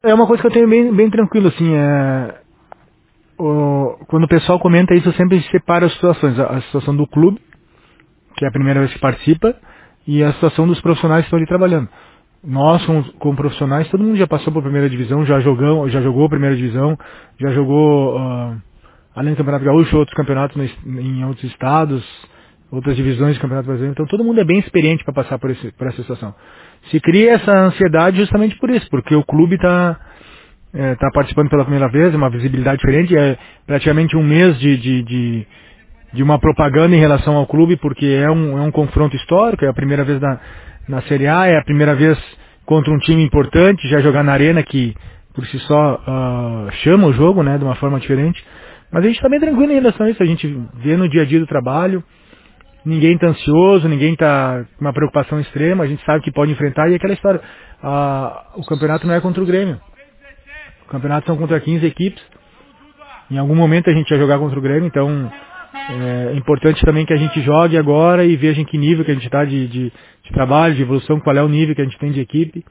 É uma coisa que eu tenho bem tranquilo, assim, quando o pessoal comenta isso, eu sempre separo as situações. A situação do clube, que é a primeira vez que participa, e a situação dos profissionais que estão ali trabalhando. Nós, como profissionais, todo mundo já passou por primeira divisão, já jogou primeira divisão, já jogou, além do Campeonato Gaúcho, outros campeonatos em outros estados, outras divisões do Campeonato Brasileiro. Então todo mundo é bem experiente para passar por essa situação. Se cria essa ansiedade justamente por isso, porque o clube está participando pela primeira vez, uma visibilidade diferente, é praticamente um mês de uma propaganda em relação ao clube, porque é um confronto histórico, é a primeira vez na Série A, é a primeira vez contra um time importante, já jogar na arena que por si só chama o jogo, né, de uma forma diferente. Mas a gente está bem tranquilo em relação a isso, a gente vê no dia a dia do trabalho, ninguém está ansioso, ninguém está com uma preocupação extrema, a gente sabe que pode enfrentar, e aquela história, o campeonato não é contra o Grêmio, o campeonato são contra 15 equipes, em algum momento a gente vai jogar contra o Grêmio, então é importante também que a gente jogue agora e veja em que nível que a gente está de trabalho, de evolução, qual é o nível que a gente tem de equipe.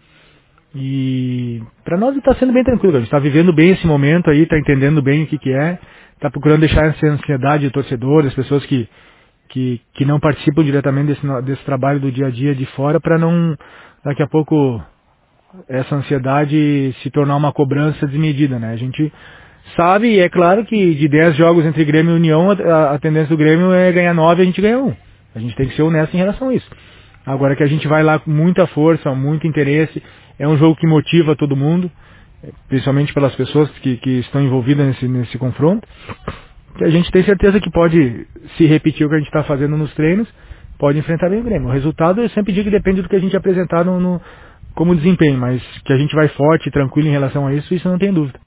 E para nós está sendo bem tranquilo, a gente está vivendo bem esse momento aí, está entendendo bem o que é, está procurando deixar essa ansiedade do torcedor, das pessoas que não participam diretamente desse trabalho do dia a dia de fora, para não, daqui a pouco, essa ansiedade se tornar uma cobrança desmedida, né? A gente sabe, e é claro que de 10 jogos entre Grêmio e União, a tendência do Grêmio é ganhar 9 e a gente ganha um. A gente tem que ser honesto em relação a isso. Agora que a gente vai lá com muita força, muito interesse, é um jogo que motiva todo mundo, principalmente pelas pessoas que estão envolvidas nesse confronto, que a gente tem certeza que pode se repetir o que a gente está fazendo nos treinos, pode enfrentar bem o Grêmio. O resultado eu sempre digo que depende do que a gente apresentar como desempenho, mas que a gente vai forte e tranquilo em relação a isso não tem dúvida.